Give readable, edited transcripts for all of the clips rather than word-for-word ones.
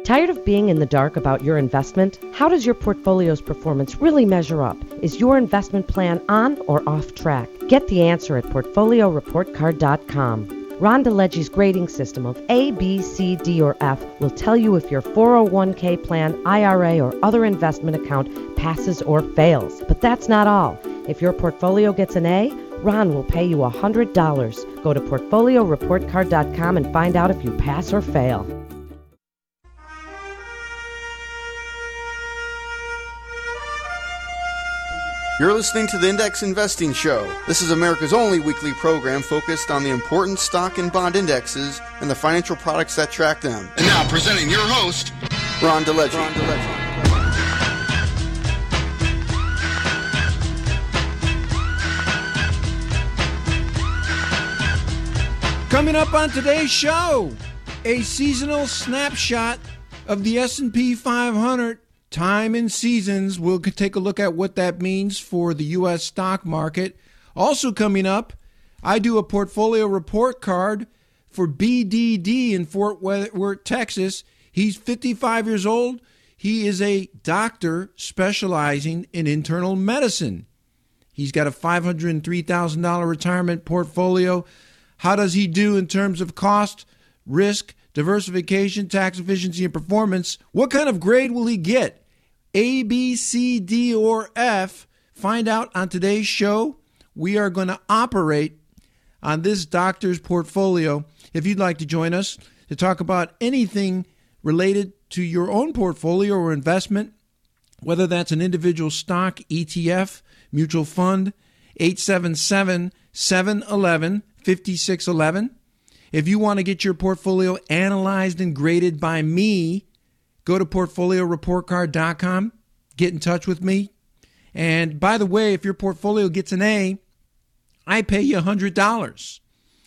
Tired of being in the dark about your investment? How does your portfolio's performance really measure up? Is your investment plan on or off track? Get the answer at PortfolioReportCard.com. Ron DeLegge's grading system of A, B, C, D, or F will tell you if your 401k plan, IRA, or other investment account passes or fails. But that's not all. If your portfolio gets an A, Ron will pay you $100. Go to PortfolioReportCard.com and find out if you pass or fail. You're listening to the Index Investing Show. This is America's only weekly program focused on the important stock and bond indexes and the financial products that track them. And now presenting your host, Ron DeLegge. Coming up on today's show, a seasonal snapshot of the S&P 500. Time and seasons. We'll take a look at what that means for the U.S. stock market. Also coming up, I do a portfolio report card for BDD in Fort Worth, Texas. He's 55 years old. He is a doctor specializing in internal medicine. He's got a $503,000 retirement portfolio. How does he do in terms of cost, risk, diversification, tax efficiency, and performance? What kind of grade will he get? A, B, C, D, or F? Find out on today's show. We are going to operate on this doctor's portfolio. If you'd like to join us to talk about anything related to your own portfolio or investment, whether that's an individual stock, ETF, mutual fund, 877-711-5611. If you want to get your portfolio analyzed and graded by me, go to PortfolioReportCard.com. Get in touch with me. And by the way, if your portfolio gets an A, I pay you $100.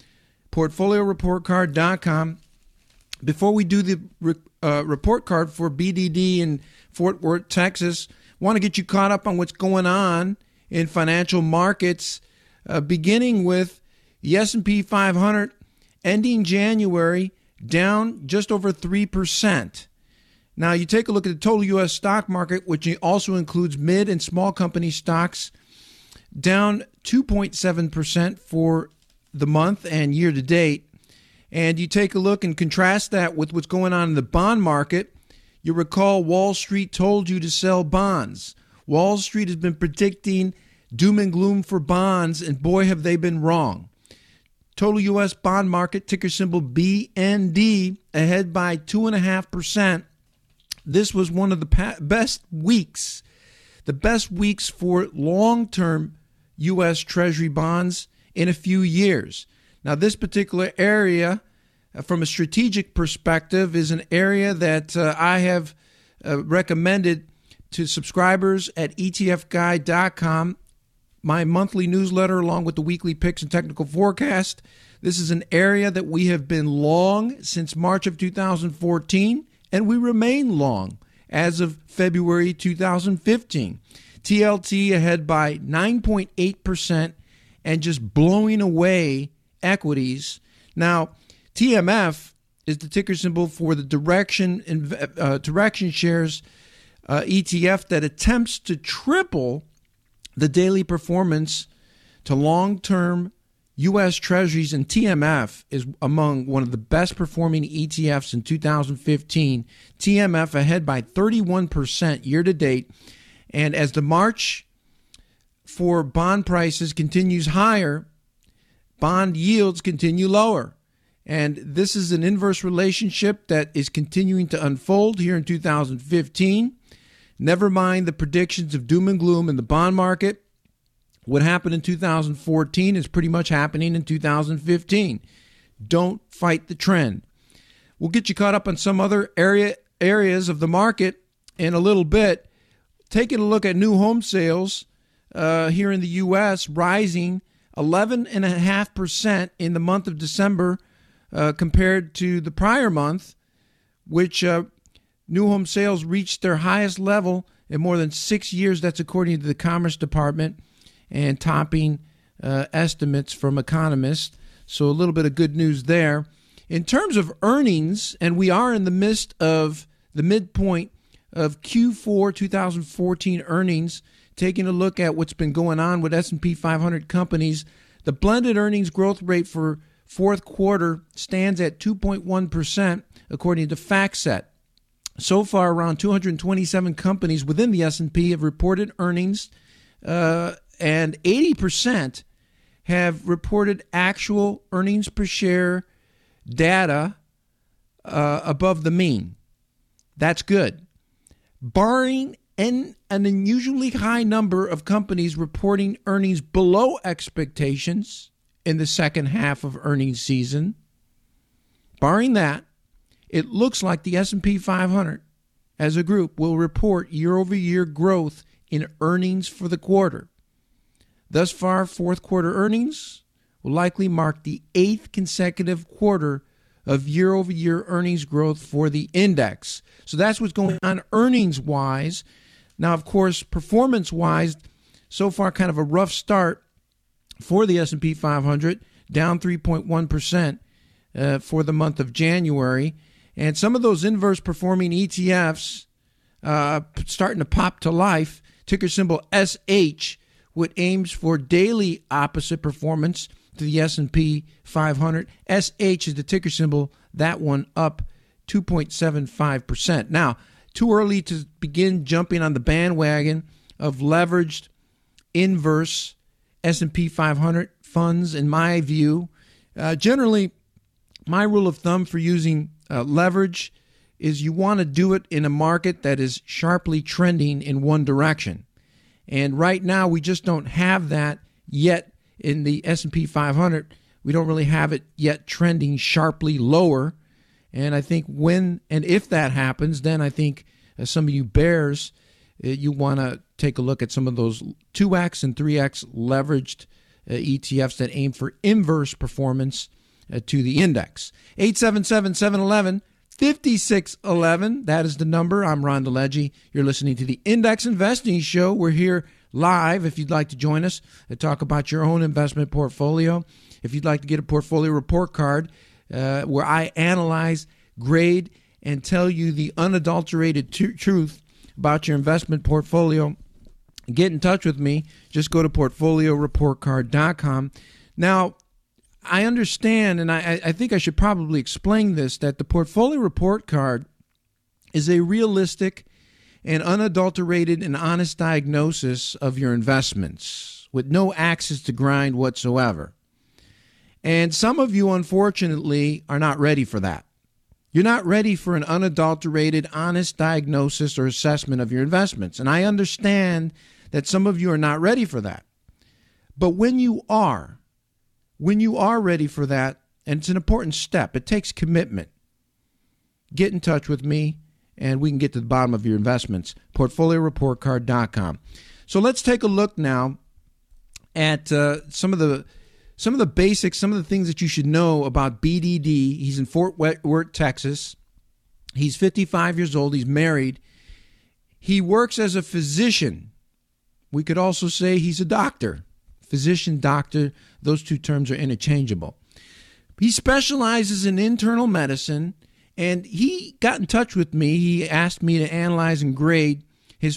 PortfolioReportCard.com. Before we do the report card for BDD in Fort Worth, Texas, want to get you caught up on what's going on in financial markets, beginning with the S&P 500 ending January down just over 3%. Now, you take a look at the total U.S. stock market, which also includes mid and small company stocks, down 2.7% for the month and year to date. And you take a look and contrast that with what's going on in the bond market. You recall Wall Street told you to sell bonds. Wall Street has been predicting doom and gloom for bonds, and boy, have they been wrong. Total U.S. bond market, ticker symbol BND, ahead by 2.5%. This was one of the best weeks for long-term U.S. Treasury bonds in a few years. Now, this particular area, from a strategic perspective, is an area that I have recommended to subscribers at etfguide.com, my monthly newsletter along with the weekly picks and technical forecast. This is an area that we have been long since March of 2014, and we remain long as of February 2015. TLT ahead by 9.8% and just blowing away equities. Now, TMF is the ticker symbol for the Direction Shares ETF that attempts to triple the daily performance to long-term U.S. Treasuries, and TMF is among one of the best performing ETFs in 2015. TMF ahead by 31% year to date. And as the march for bond prices continues higher, bond yields continue lower. And this is an inverse relationship that is continuing to unfold here in 2015. Never mind the predictions of doom and gloom in the bond market. What happened in 2014 is pretty much happening in 2015. Don't fight the trend. We'll get you caught up on some other areas of the market in a little bit. Taking a look at new home sales here in the U.S., rising 11.5% in the month of December compared to the prior month, which new home sales reached their highest level in more than 6 years. That's according to the Commerce Department, and topping estimates from economists. So a little bit of good news there. In terms of earnings, and we are in the midst of the midpoint of Q4 2014 earnings, taking a look at what's been going on with S&P 500 companies, the blended earnings growth rate for fourth quarter stands at 2.1%, according to FactSet. So far, around 227 companies within the S&P have reported earnings, and 80% have reported actual earnings per share data above the mean. That's good. Barring an unusually high number of companies reporting earnings below expectations in the second half of earnings season, barring that, it looks like the S&P 500 as a group will report year-over-year growth in earnings for the quarter. Thus far, fourth quarter earnings will likely mark the 8th consecutive quarter of year-over-year earnings growth for the index. So that's what's going on earnings-wise. Now, of course, performance-wise, so far kind of a rough start for the S&P 500, down 3.1% for the month of January. And some of those inverse performing ETFs starting to pop to life. Ticker symbol SH, which aims for daily opposite performance to the S&P 500. SH is the ticker symbol. That one up 2.75%. Now, too early to begin jumping on the bandwagon of leveraged inverse S&P 500 funds, in my view. Generally, my rule of thumb for using leverage is you want to do it in a market that is sharply trending in one direction. And right now, we just don't have that yet in the S&P 500. We don't really have it yet trending sharply lower. And I think when and if that happens, then I think some of you bears, you want to take a look at some of those 2X and 3X leveraged ETFs that aim for inverse performance to the index. 877-711-5611. That is the number. I'm Ron DeLegge. You're listening to the Index Investing Show. We're here live if you'd like to join us to talk about your own investment portfolio. If you'd like to get a portfolio report card where I analyze, grade, and tell you the unadulterated truth about your investment portfolio, get in touch with me. Just go to portfolioreportcard.com. Now, I understand, and I think I should probably explain this, that the portfolio report card is a realistic and unadulterated and honest diagnosis of your investments with no axes to grind whatsoever. And some of you, unfortunately, are not ready for that. You're not ready for an unadulterated, honest diagnosis or assessment of your investments. And I understand that some of you are not ready for that. But when you are ready for that, and it's an important step, it takes commitment, get in touch with me, and we can get to the bottom of your investments. PortfolioReportCard.com. So let's take a look now at some of the basics, some of the things that you should know about BDD. He's in Fort Worth, Texas. He's 55 years old. He's married. He works as a physician. We could also say he's a doctor. Physician, doctor, those two terms are interchangeable. He specializes in internal medicine, and he got in touch with me. He asked me to analyze and grade his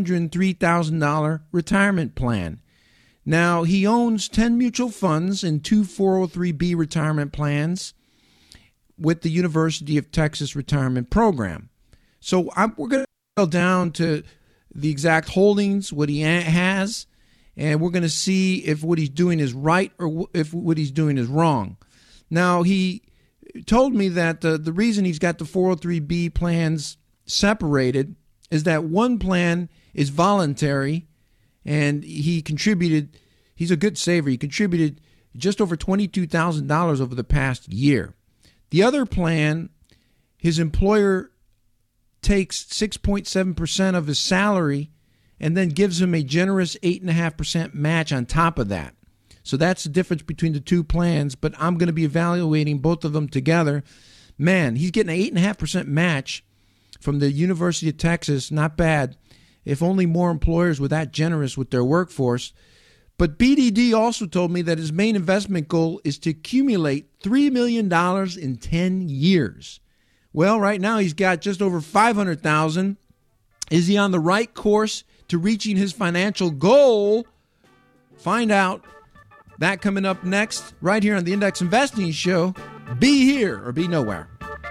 $503,000 retirement plan. Now, he owns 10 mutual funds and 2 403B retirement plans with the University of Texas Retirement Program. So we're going to go down to the exact holdings, what he has, and we're going to see if what he's doing is right or if what he's doing is wrong. Now, he told me that the reason he's got the 403B plans separated is that one plan is voluntary, and he contributed, he's a good saver, he contributed just over $22,000 over the past year. The other plan, his employer takes 6.7% of his salary and then gives him a generous 8.5% match on top of that. So that's the difference between the two plans, but I'm going to be evaluating both of them together. Man, he's getting an 8.5% match from the University of Texas. Not bad. If only more employers were that generous with their workforce. But BDD also told me that his main investment goal is to accumulate $3 million in 10 years Well, right now he's got just over 500,000. Is he on the right course to reaching his financial goal? Find out that coming up next, right here on the Index Investing Show. Be here or be nowhere.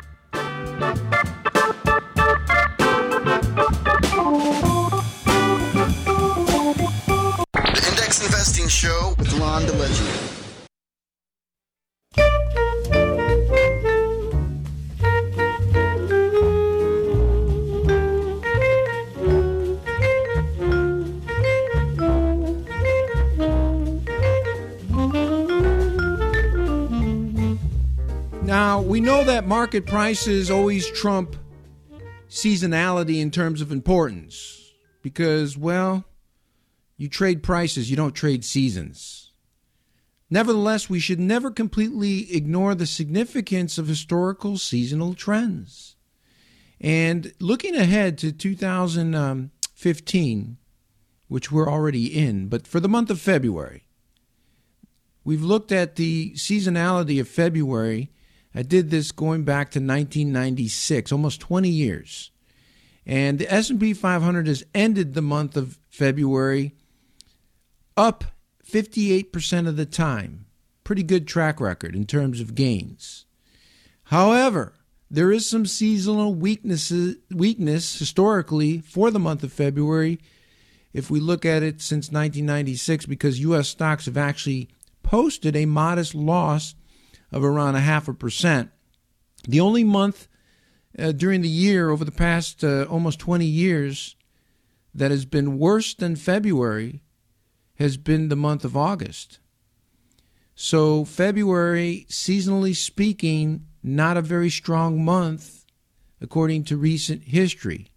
The Index Investing Show with Ron DeLegge. Now, we know that market prices always trump seasonality in terms of importance because, well, you trade prices, you don't trade seasons. Nevertheless, we should never completely ignore the significance of historical seasonal trends. And looking ahead to 2015, which we're already in, but for the month of February, we've looked at the seasonality of February. I did this going back to 1996, almost 20 years. And the S&P 500 has ended the month of February up 58% of the time. Pretty good track record in terms of gains. However, there is some seasonal weakness historically for the month of February if we look at it since 1996 because U.S. stocks have actually posted a modest loss of around 0.5%. The only month during the year over the past almost 20 years that has been worse than February has been the month of August. So February, seasonally speaking, not a very strong month according to recent history.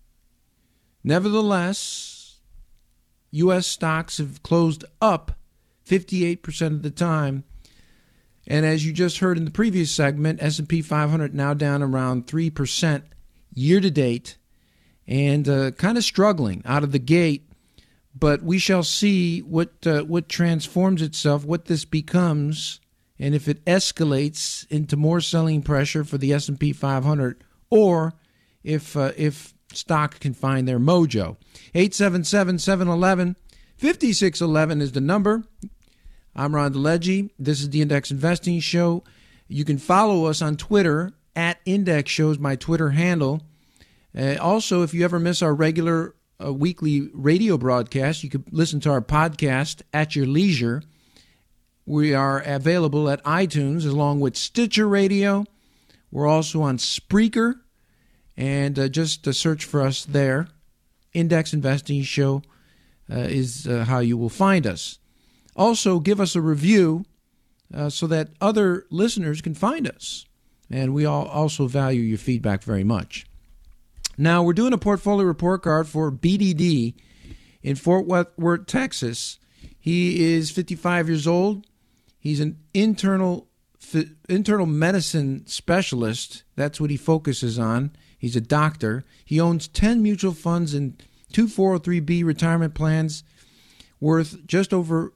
Nevertheless, U.S. stocks have closed up 58% of the time. And as you just heard in the previous segment, S&P 500 now down around 3% year to date and kind of struggling out of the gate. But we shall see what transforms itself, what this becomes, and if it escalates into more selling pressure for the S&P 500 or if stock can find their mojo. 877-711-5611 is the number. I'm Ron DeLegge. This is the Index Investing Show. You can follow us on Twitter at Index Show is my Twitter handle. Also, if you ever miss our regular weekly radio broadcast, you can listen to our podcast at your leisure. We are available at iTunes along with Stitcher Radio. We're also on Spreaker, and just search for us there. Index Investing Show is how you will find us. Also, give us a review so that other listeners can find us. And we all also value your feedback very much. Now, we're doing a portfolio report card for BDD in Fort Worth, Texas. He is 55 years old. He's an internal medicine specialist. That's what he focuses on. He's a doctor. He owns 10 mutual funds and 2 403B retirement plans worth just over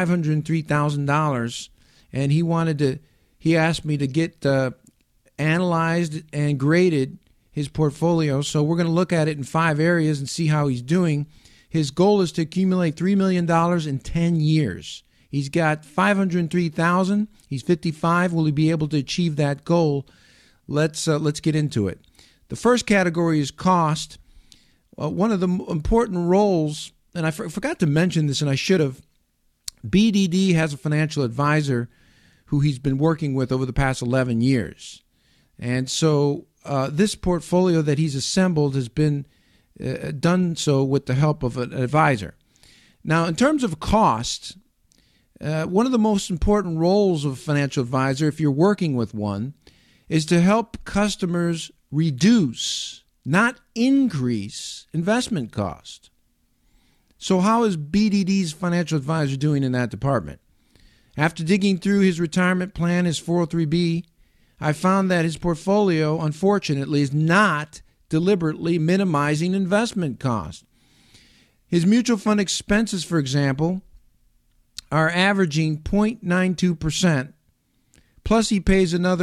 $503,000, and he asked me to get analyzed and graded his portfolio. So we're going to look at it in 5 areas and see how he's doing. His goal is to accumulate $3 million in 10 years. He's got $503,000. He's 55. Will he be able to achieve that goal? Let's get into it. The first category is cost. One of the important roles, and I forgot to mention this, and I should have. BDD has a financial advisor who he's been working with over the past 11 years. And so this portfolio that he's assembled has been done so with the help of an advisor. Now, in terms of cost, one of the most important roles of a financial advisor, if you're working with one, is to help customers reduce, not increase, investment cost. So how is BDD's financial advisor doing in that department? After digging through his retirement plan, his 403B, I found that his portfolio, unfortunately, is not deliberately minimizing investment cost. His mutual fund expenses, for example, are averaging 0.92%, plus he pays another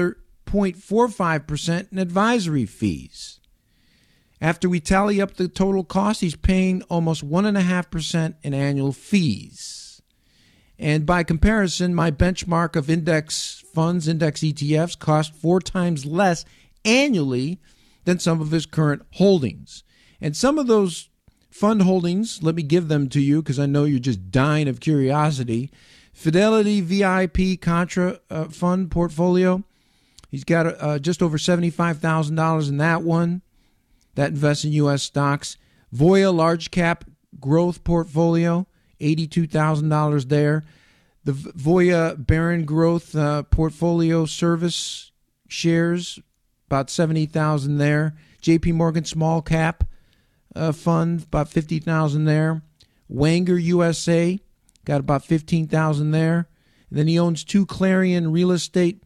0.45% in advisory fees. After we tally up the total cost, he's paying almost 1.5% in annual fees. And by comparison, my benchmark of index funds, index ETFs, cost 4 times less annually than some of his current holdings. And some of those fund holdings, let me give them to you because I know you're just dying of curiosity. Fidelity VIP Contra fund portfolio. He's got just over $75,000 in that one. That invests in U.S. stocks. Voya Large Cap Growth portfolio, $82,000 there. The Voya Barron Growth portfolio service shares, about $70,000 there. J.P. Morgan Small Cap fund, about $50,000 there. Wanger USA, got about $15,000 there. And then he owns 2 Clarion real estate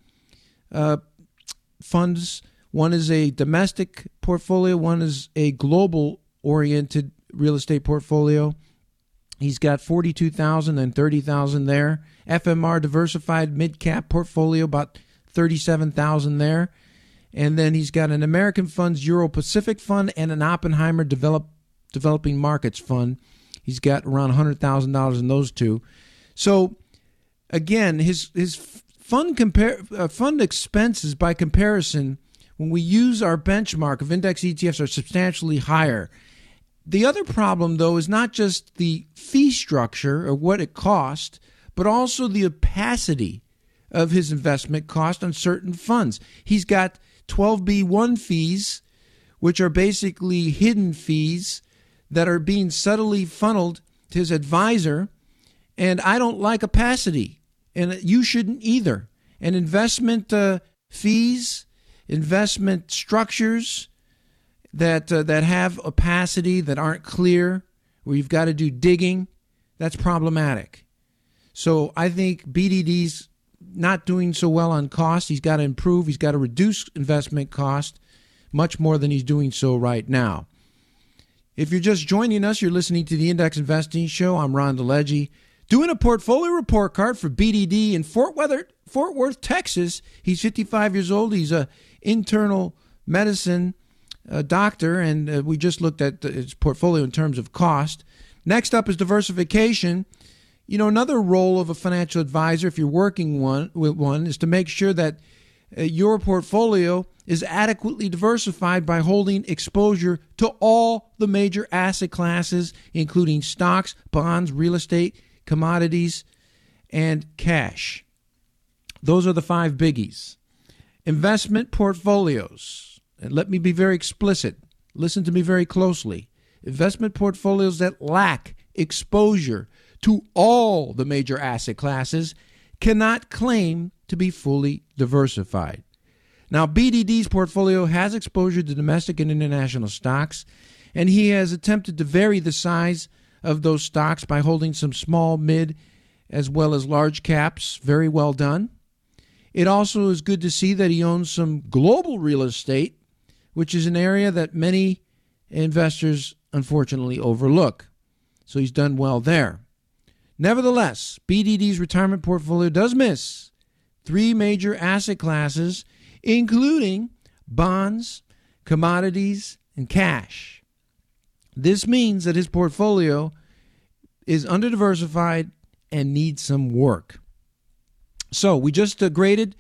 funds. One is a domestic portfolio. One is a global-oriented real estate portfolio. He's got $42,000 and $30,000 there. FMR Diversified Mid-Cap portfolio, about $37,000 there. And then he's got an American Funds Euro-Pacific Fund and an Oppenheimer Developing Markets Fund. He's got around $100,000 in those two. So, again, his fund expenses by comparison, when we use our benchmark of index ETFs, are substantially higher. The other problem, though, is not just the fee structure or what it costs, but also the opacity of his investment cost on certain funds. He's got 12B1 fees, which are basically hidden fees that are being subtly funneled to his advisor, and I don't like opacity, and you shouldn't either. And investment fees, investment structures that have opacity, that aren't clear, where you've got to do digging, that's problematic. So I think BDD's not doing so well on cost. He's got to improve. He's got to reduce investment cost much more than he's doing so right now. If you're just joining us, you're listening to the Index Investing Show. I'm Ron DeLegge, doing a portfolio report card for BDD in Fort Worth, Texas. He's 55 years old. He's a internal medicine doctor, and we just looked at his portfolio in terms of cost. Next up is diversification. You know, another role of a financial advisor, if you're working with one, is to make sure that your portfolio is adequately diversified by holding exposure to all the major asset classes, including stocks, bonds, real estate, commodities, and cash. Those are the 5 biggies. Investment portfolios. And let me be very explicit. Listen to me very closely. Investment portfolios that lack exposure to all the major asset classes cannot claim to be fully diversified. Now, BDD's portfolio has exposure to domestic and international stocks, and he has attempted to vary the size of those stocks by holding some small, mid, as well as large caps. Very well done. It also is good to see that he owns some global real estate, which is an area that many investors unfortunately overlook. So he's done well there. Nevertheless, BDD's retirement portfolio does miss 3 major asset classes, including bonds, commodities, and cash. This means that his portfolio is under-diversified and needs some work. So we just graded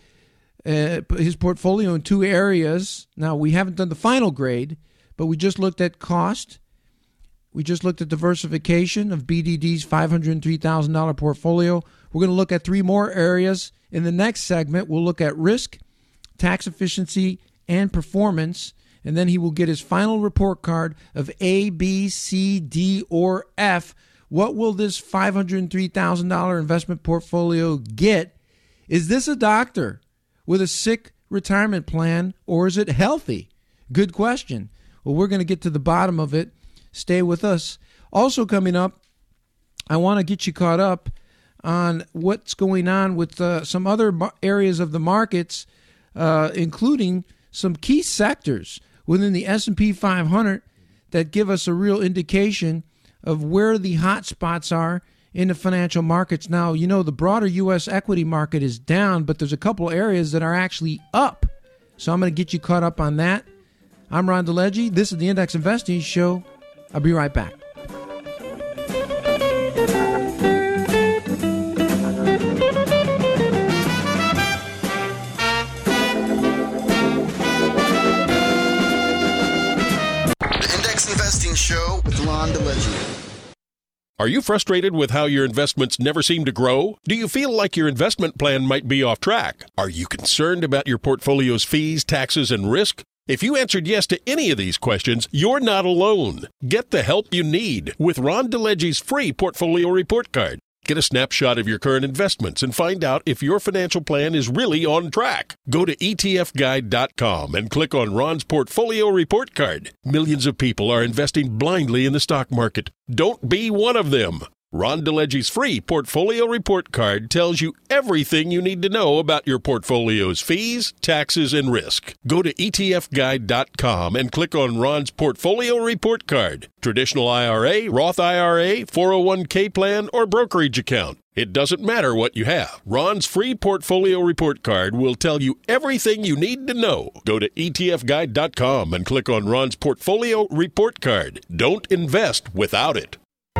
his portfolio in 2 areas. Now, we haven't done the final grade, but we just looked at cost. We just looked at diversification of BDD's $503,000 portfolio. We're going to look at 3 more areas. In the next segment, we'll look at risk, tax efficiency, and performance. And then he will get his final report card of A, B, C, D, or F. What will this $503,000 investment portfolio get? Is this a doctor with a sick retirement plan, or is it healthy? Good question. Well, we're going to get to the bottom of it. Stay with us. Also coming up, I want to get you caught up on what's going on with some other areas of the markets, including some key sectors within the S&P 500 that give us a real indication of where the hot spots are in the financial markets. Now, you know, the broader U.S. equity market is down, but there's a couple areas that are actually up. So I'm going to get you caught up on that. I'm Ron DeLegge. This is the Index Investing Show. I'll be right back. The Index Investing Show with Ron DeLegge. Are you frustrated with how your investments never seem to grow? Do you feel like your investment plan might be off track? Are you concerned about your portfolio's fees, taxes, and risk? If you answered yes to any of these questions, you're not alone. Get the help you need with Ron DeLegge's free portfolio report card. Get a snapshot of your current investments and find out if your financial plan is really on track. Go to etfguide.com and click on Ron's portfolio report card. Millions of people are investing blindly in the stock market. Don't be one of them. Ron DeLegge's free portfolio report card tells you everything you need to know about your portfolio's fees, taxes, and risk. Go to etfguide.com and click on Ron's portfolio report card. Traditional IRA, Roth IRA, 401k plan, or brokerage account. It doesn't matter what you have. Ron's free portfolio report card will tell you everything you need to know. Go to etfguide.com and click on Ron's portfolio report card. Don't invest without it.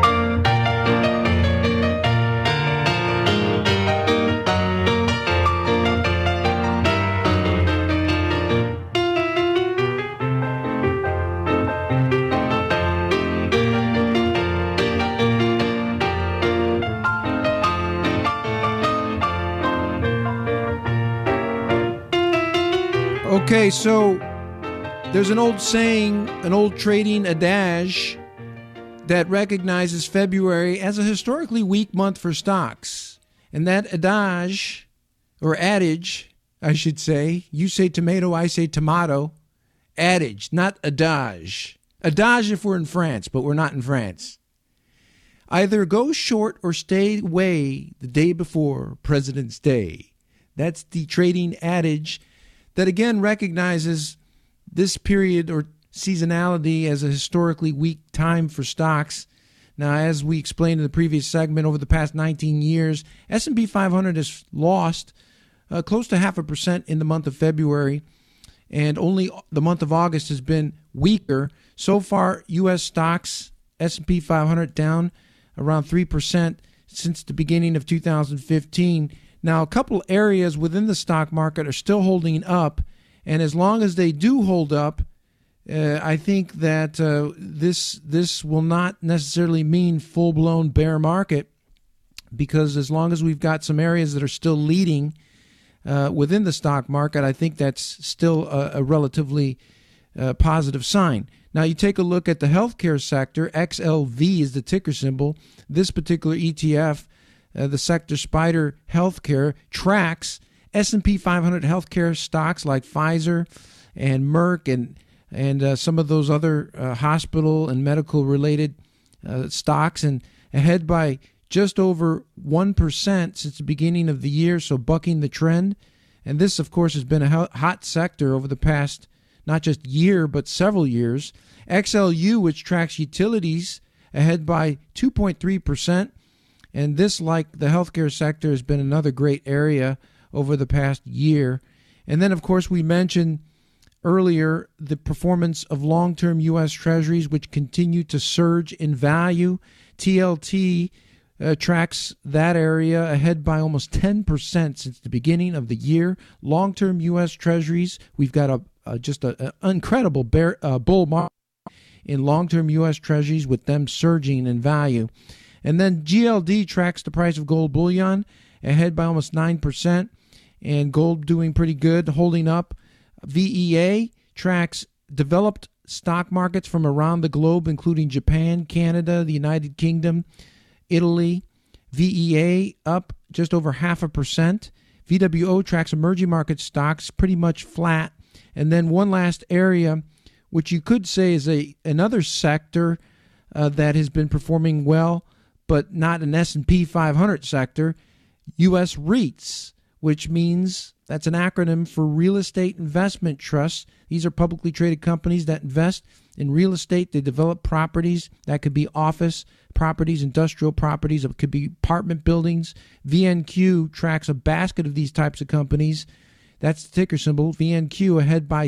Okay, so there's an old saying, an old trading adage that recognizes February as a historically weak month for stocks. And that adage, or adage, I should say, you say tomato, I say tomato, adage, not adage. Adage if we're in France, but we're not in France. Either go short or stay away the day before President's Day. That's the trading adage that again recognizes this period or seasonality as a historically weak time for stocks. Now, as we explained in the previous segment, over the past 19 years, S&P 500 has lost close to 0.5% in the month of February, and only the month of August has been weaker. So far, U.S. stocks, S&P 500 down around 3% since the beginning of 2015. Now, a couple areas within the stock market are still holding up, and as long as they do hold up, I think that this will not necessarily mean full-blown bear market, because as long as we've got some areas that are still leading within the stock market, I think that's still a relatively positive sign. Now, you take a look at the healthcare sector. XLV is the ticker symbol. This particular ETF, the sector SPDR Healthcare, tracks S&P 500 healthcare stocks like Pfizer and Merck and some of those other hospital and medical related stocks, and ahead by just over 1% since the beginning of the year, so bucking the trend. And this, of course, has been a hot sector over the past not just year but several years. XLU, which tracks utilities, ahead by 2.3%. And this, like the healthcare sector, has been another great area over the past year. And then, of course, we mentioned earlier the performance of long-term U.S. Treasuries, which continue to surge in value. TLT tracks that area ahead by almost 10% since the beginning of the year. Long-term U.S. Treasuries, we've got just an incredible bull market in long-term U.S. Treasuries, with them surging in value. And then GLD tracks the price of gold bullion, ahead by almost 9%, and gold doing pretty good, holding up. VEA tracks developed stock markets from around the globe, including Japan, Canada, the United Kingdom, Italy. VEA up just over 0.5%. VWO tracks emerging market stocks, pretty much flat. And then one last area, which you could say is another sector that has been performing well, but not an S&P 500 sector, U.S. REITs, which means that's an acronym for Real Estate Investment Trusts. These are publicly traded companies that invest in real estate. They develop properties. That could be office properties, industrial properties. It could be apartment buildings. VNQ tracks a basket of these types of companies That's the ticker symbol, VNQ, ahead by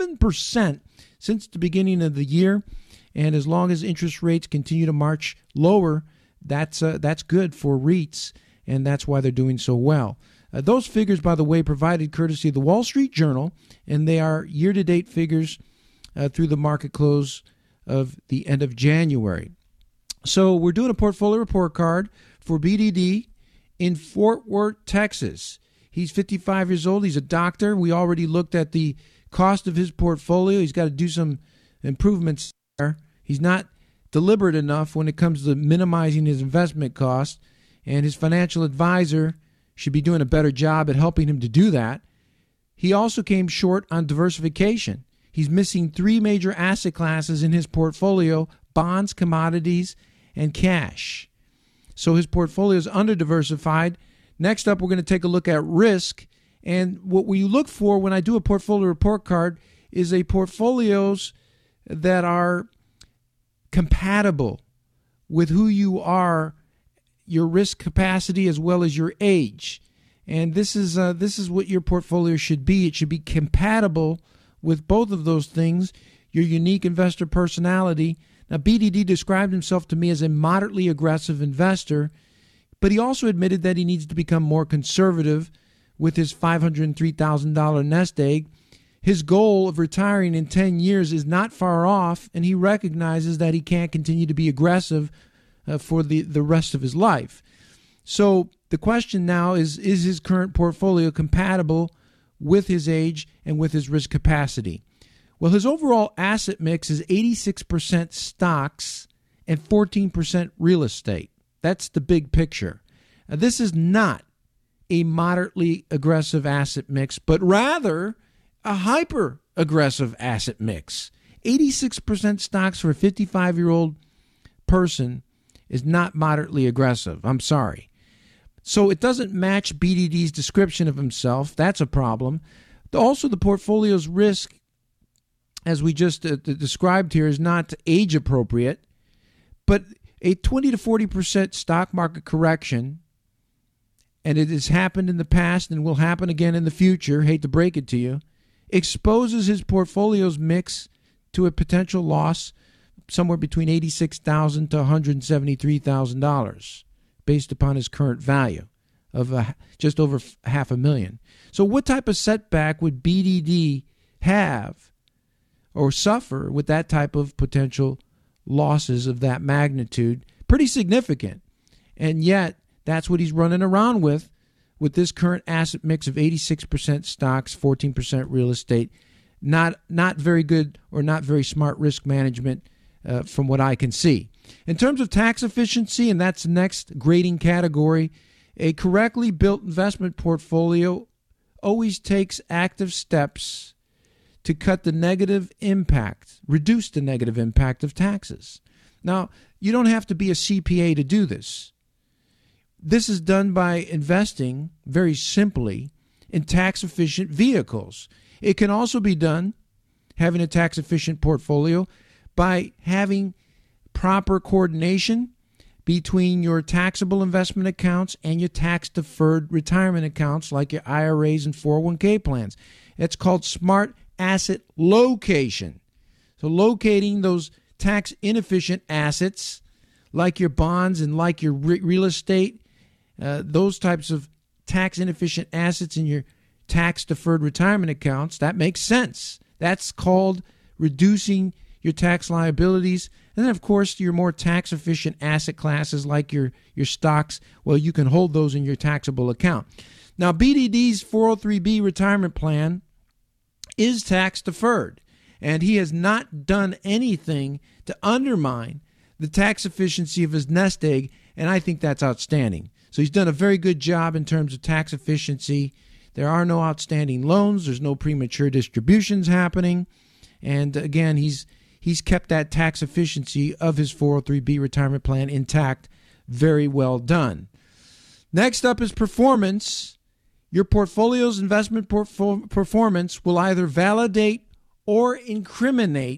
7% since the beginning of the year. And as long as interest rates continue to march lower, that's good for REITs, and that's why they're doing so well. Those figures, by the way, provided courtesy of the Wall Street Journal, and they are year-to-date figures through the market close of the end of January. So we're doing a portfolio report card for BDD in Fort Worth, Texas. He's 55 years old. He's a doctor. We already looked at the cost of his portfolio. He's got to do some improvements there. He's not deliberate enough when it comes to minimizing his investment costs, and his financial advisor should be doing a better job at helping him to do that. He also came short on diversification. He's missing 3 major asset classes in his portfolio: bonds, commodities, and cash. So his portfolio is under-diversified. Next up, we're going to take a look at risk. And what we look for when I do a portfolio report card is a portfolios that are compatible with who you are, your risk capacity, as well as your age. And this is what your portfolio should be. It should be compatible with both of those things, your unique investor personality. Now, BDD described himself to me as a moderately aggressive investor, but he also admitted that he needs to become more conservative with his $503,000 nest egg. His goal of retiring in 10 years is not far off, and he recognizes that he can't continue to be aggressive for the rest of his life. So the question now is his current portfolio compatible with his age and with his risk capacity? Well, his overall asset mix is 86% stocks and 14% real estate. That's the big picture. Now, this is not a moderately aggressive asset mix, but rather a hyper-aggressive asset mix. 86% stocks for a 55-year-old person is not moderately aggressive. I'm sorry. So it doesn't match BDD's description of himself. That's a problem. Also, the portfolio's risk, as we just described here, is not age appropriate, but a 20 to 40% stock market correction, and it has happened in the past and will happen again in the future, hate to break it to you, exposes his portfolio's mix to a potential loss somewhere between $86,000 to $173,000 based upon his current value of just over $500,000. So what type of setback would BDD have or suffer with that type of potential losses of that magnitude? Pretty significant. And yet, that's what he's running around with this current asset mix of 86% stocks, 14% real estate. Not very good or not very smart risk management from what I can see. In terms of tax efficiency, and that's the next grading category, a correctly built investment portfolio always takes active steps to cut the negative impact, reduce the negative impact of taxes. Now, you don't have to be a CPA to do this. This is done by investing, very simply, in tax-efficient vehicles. It can also be done, having a tax-efficient portfolio, by having proper coordination between your taxable investment accounts and your tax-deferred retirement accounts like your IRAs and 401k plans. It's called smart asset location. So locating those tax-inefficient assets like your bonds and like your real estate, those types of tax-inefficient assets in your tax-deferred retirement accounts, that makes sense. That's called reducing your tax liabilities. And then, of course, your more tax-efficient asset classes like your stocks, well, you can hold those in your taxable account. Now, BDD's 403B retirement plan is tax-deferred, and he has not done anything to undermine the tax efficiency of his nest egg, and I think that's outstanding. So he's done a very good job in terms of tax efficiency. There are no outstanding loans. There's no premature distributions happening. And again, he's kept that tax efficiency of his 403B retirement plan intact. Very well done. Next up is performance. Your portfolio's investment performance will either validate or incriminate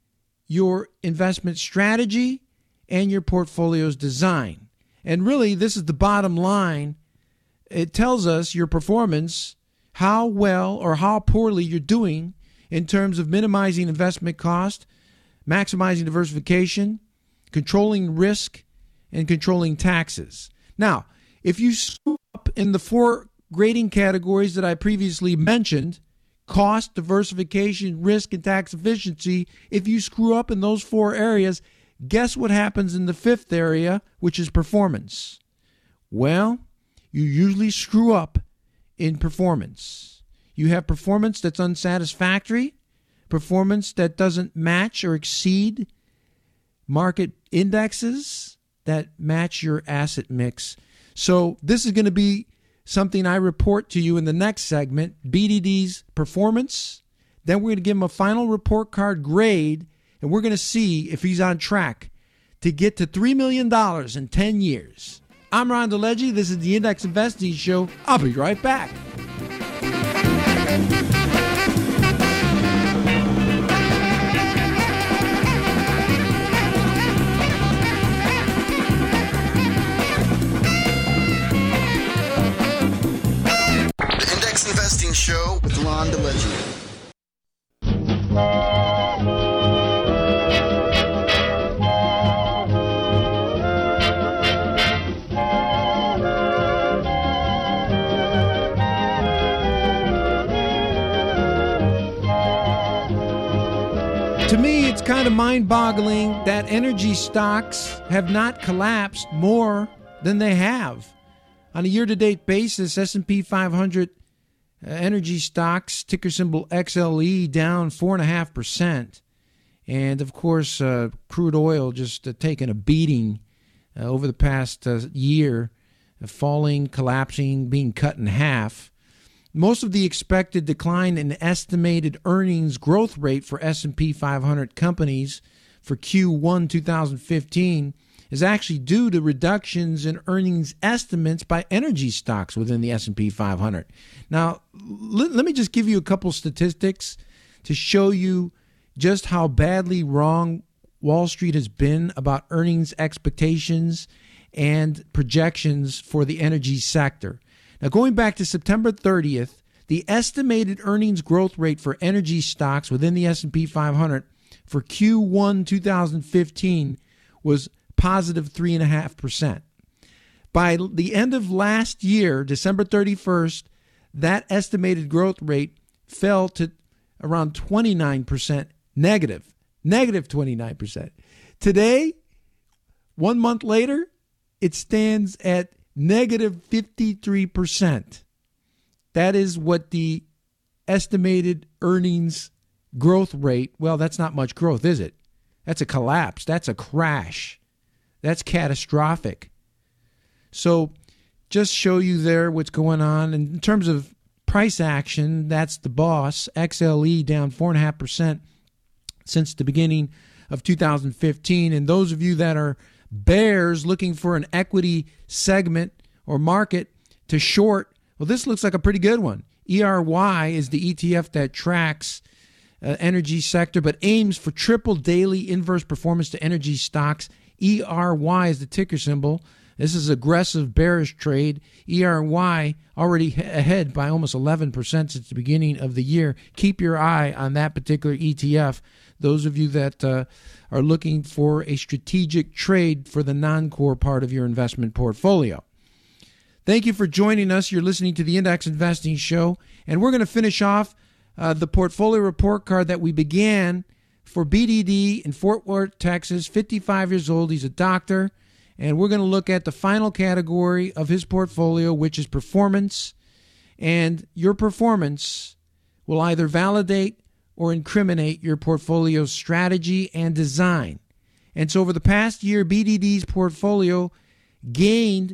your investment strategy and your portfolio's design. And really, this is the bottom line. It tells us your performance, how well or how poorly you're doing in terms of minimizing investment cost, maximizing diversification, controlling risk, and controlling taxes. Now, if you screw up in the 4 grading categories that I previously mentioned, cost, diversification, risk, and tax efficiency, if you screw up in those 4 areas, guess what happens in the 5th area, which is performance? Well, you usually screw up in performance. You have performance that's unsatisfactory, performance that doesn't match or exceed market indexes that match your asset mix. So this is going to be something I report to you in the next segment, BDD's performance. Then we're going to give him a final report card grade, and we're going to see if he's on track to get to $3 million in 10 years. I'm Ron DeLegge. This is the Index Investing Show. I'll be right back. The Index Investing Show with Ron DeLegge. To me, it's kind of mind-boggling that energy stocks have not collapsed more than they have. On a year-to-date basis, S&P 500 energy stocks, ticker symbol XLE, down 4.5%. And, of course, crude oil just taking a beating over the past year, falling, collapsing, being cut in half. Most of the expected decline in estimated earnings growth rate for S&P 500 companies for Q1 2015 is actually due to reductions in earnings estimates by energy stocks within the S&P 500. Now, let me just give you a couple statistics to show you just how badly wrong Wall Street has been about earnings expectations and projections for the energy sector. Now, going back to September 30th, the estimated earnings growth rate for energy stocks within the S&P 500 for Q1 2015 was positive 3.5%. By the end of last year, December 31st, that estimated growth rate fell to around 29% negative 29%. Today, 1 month later, it stands at negative 53%. That is what the estimated earnings growth rate, well, that's not much growth, is it? That's a collapse. That's a crash. That's catastrophic. So just show you there what's going on. And in terms of price action, that's the boss. XLE down 4.5% since the beginning of 2015. And those of you that are bears looking for an equity segment or market to short, well, this looks like a pretty good one. ERY is the ETF that tracks energy sector, but aims for triple daily inverse performance to energy stocks. ERY is the ticker symbol. This is aggressive bearish trade. ERY already ahead by almost 11% since the beginning of the year. Keep your eye on that particular ETF. Those of you that are looking for a strategic trade for the non-core part of your investment portfolio. Thank you for joining us. You're listening to the Index Investing Show, and we're going to finish off the portfolio report card that we began for BDD in Fort Worth, Texas, 55 years old. He's a doctor, and we're going to look at the final category of his portfolio, which is performance, and your performance will either validate or incriminate your portfolio's strategy and design. And so over the past year, BDD's portfolio gained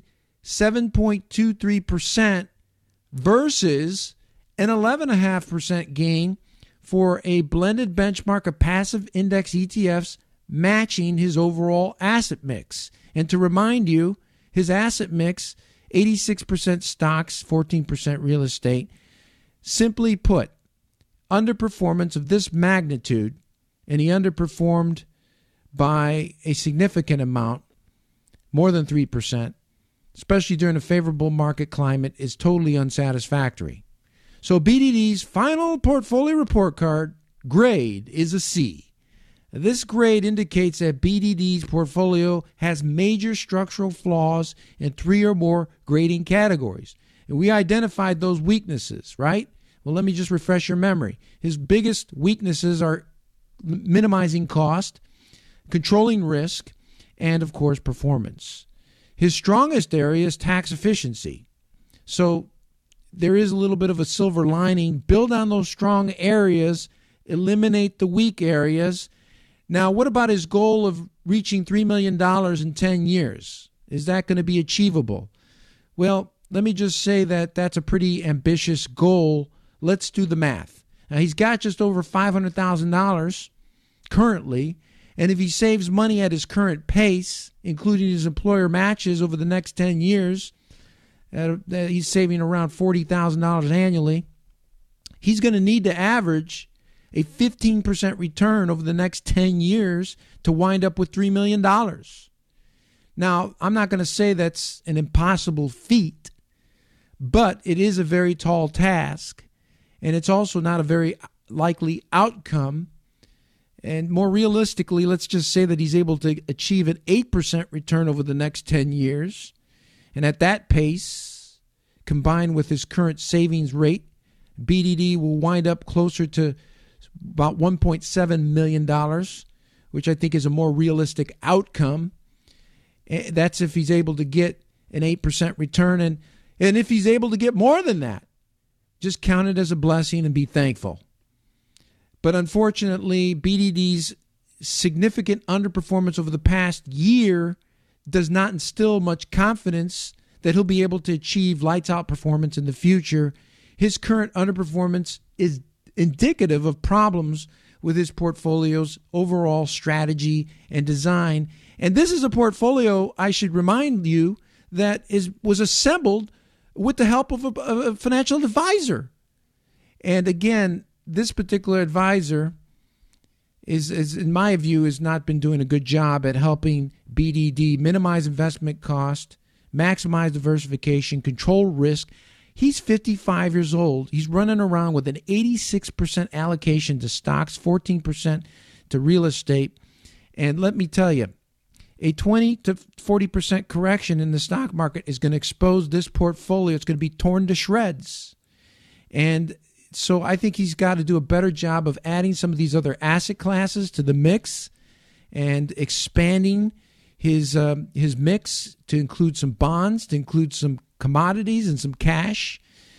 7.23% versus an 11.5% gain for a blended benchmark of passive index ETFs matching his overall asset mix. And to remind you, his asset mix, 86% stocks, 14% real estate. Simply put, underperformance of this magnitude, and he underperformed by a significant amount, more than 3%, especially during a favorable market climate, is totally unsatisfactory. So BDD's final portfolio report card grade is a C. This grade indicates that BDD's portfolio has major structural flaws in 3 or more grading categories. And we identified those weaknesses, right? Well, let me just refresh your memory. His biggest weaknesses are minimizing cost, controlling risk, and, of course, performance. His strongest area is tax efficiency. So there is a little bit of a silver lining. Build on those strong areas, eliminate the weak areas. Now, what about his goal of reaching $3 million in 10 years? Is that going to be achievable? Well, let me just say that that's a pretty ambitious goal. Let's do the math. Now, he's got just over $500,000 currently, and if he saves money at his current pace, including his employer matches over the next 10 years, he's saving around $40,000 annually. He's going to need to average a 15% return over the next 10 years to wind up with $3 million. Now, I'm not going to say that's an impossible feat, but it is a very tall task, and it's also not a very likely outcome. And more realistically, let's just say that he's able to achieve an 8% return over the next 10 years. And at that pace, combined with his current savings rate, BDD will wind up closer to about $1.7 million, which I think is a more realistic outcome. That's if he's able to get an 8% return. And if he's able to get more than that, just count it as a blessing and be thankful. But unfortunately, BDD's significant underperformance over the past year does not instill much confidence that he'll be able to achieve lights-out performance in the future. His current underperformance is indicative of problems with his portfolio's overall strategy and design. And this is a portfolio, I should remind you, that was assembled with the help of a financial advisor. And again, this particular advisor is, in my view, has not been doing a good job at helping BDD minimize investment cost, maximize diversification, control risk. He's 55 years old. He's running around with an 86% allocation to stocks, 14% to real estate. And let me tell you, a 20 to 40% correction in the stock market is going to expose this portfolio. It's going to be torn to shreds. And so I think he's got to do a better job of adding some of these other asset classes to the mix and expanding his mix to include some bonds, to include some commodities and some cash.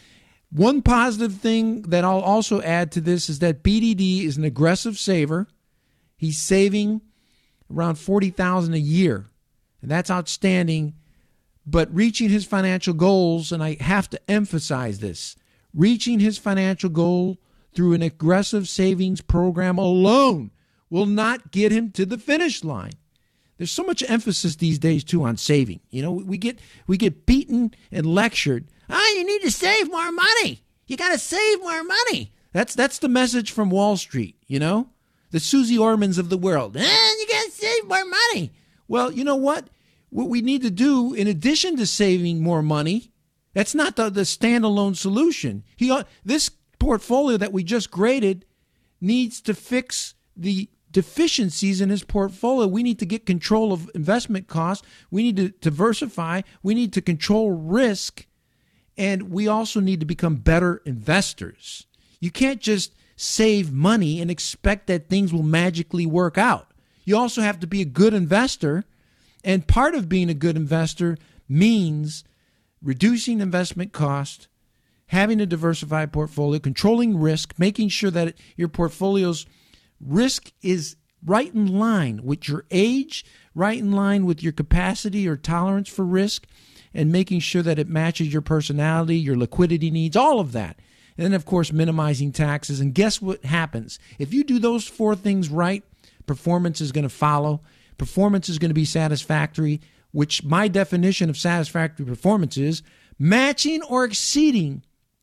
One positive thing that I'll also add to this is that BDD is an aggressive saver. He's saving around $40,000 a year, and that's outstanding. But reaching his financial goals, and I have to emphasize this, reaching his financial goal through an aggressive savings program alone will not get him to the finish line. There's so much emphasis these days, too, on saving. You know, we get beaten and lectured. You need to save more money. You got to save more money. That's the message from Wall Street, you know, the Susie Ormans of the world. You got to save more money. Well, you know what? What we need to do, in addition to saving more money, that's not the standalone solution. This portfolio that we just graded needs to fix the deficiencies in his portfolio. We need to get control of investment costs. We need to diversify. We need to control risk. And we also need to become better investors. You can't just save money and expect that things will magically work out. You also have to be a good investor. And part of being a good investor means reducing investment cost, having a diversified portfolio, controlling risk, making sure that your portfolio's risk is right in line with your age, right in line with your capacity or tolerance for risk, and making sure that it matches your personality, your liquidity needs, all of that. And then, of course, minimizing taxes. And guess what happens? If you do those 4 things right, performance is going to follow. Performance is going to be satisfactory, which my definition of satisfactory performance is matching or exceeding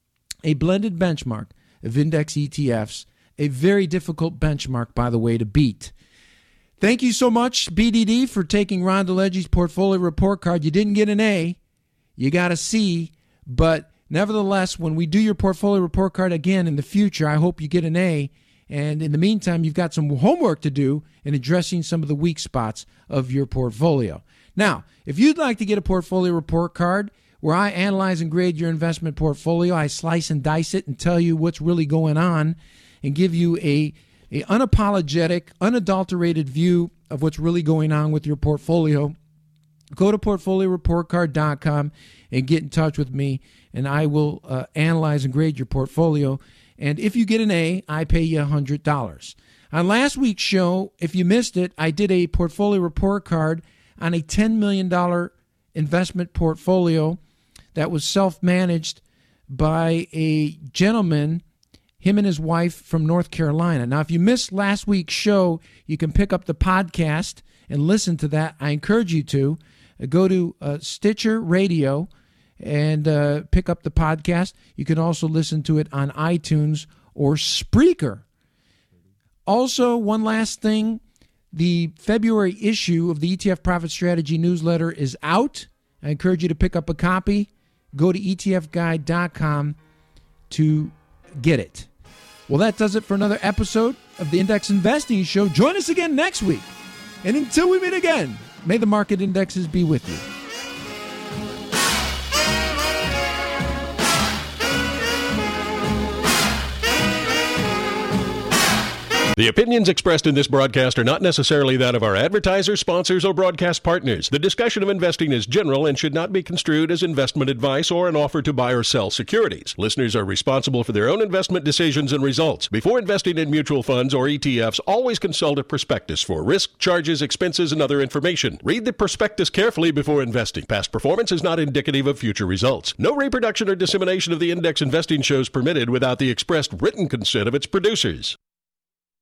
a blended benchmark of index ETFs, a very difficult benchmark, by the way, to beat. Thank you so much, BDD, for taking Ron DeLegge's portfolio report card. You didn't get an A, you got a C, but Nevertheless, when we do your portfolio report card again in the future, I hope you get an A. And in the meantime, you've got some homework to do in addressing some of the weak spots of your portfolio. Now, if you'd like to get a portfolio report card where I analyze and grade your investment portfolio, I slice and dice it and tell you what's really going on and give you a unapologetic, unadulterated view of what's really going on with your portfolio, go to portfolioreportcard.com and get in touch with me, and I will analyze and grade your portfolio. And if you get an A, I pay you $100. On last week's show, if you missed it, I did a portfolio report card on a $10 million investment portfolio that was self-managed by a gentleman, him and his wife, from North Carolina. Now, if you missed last week's show, you can pick up the podcast and listen to that. I encourage you to go to Stitcher Radio and pick up the podcast. You can also listen to it on iTunes or Spreaker. Also, one last thing, the February issue of the ETF Profit Strategy newsletter is out. I encourage you to pick up a copy. Go to etfguide.com to get it. Well, that does it for another episode of the Index Investing Show. Join us again next week. And until we meet again, may the market indexes be with you. The opinions expressed in this broadcast are not necessarily that of our advertisers, sponsors, or broadcast partners. The discussion of investing is general and should not be construed as investment advice or an offer to buy or sell securities. Listeners are responsible for their own investment decisions and results. Before investing in mutual funds or ETFs, always consult a prospectus for risk, charges, expenses, and other information. Read the prospectus carefully before investing. Past performance is not indicative of future results. No reproduction or dissemination of the Index Investing Show is permitted without the expressed written consent of its producers.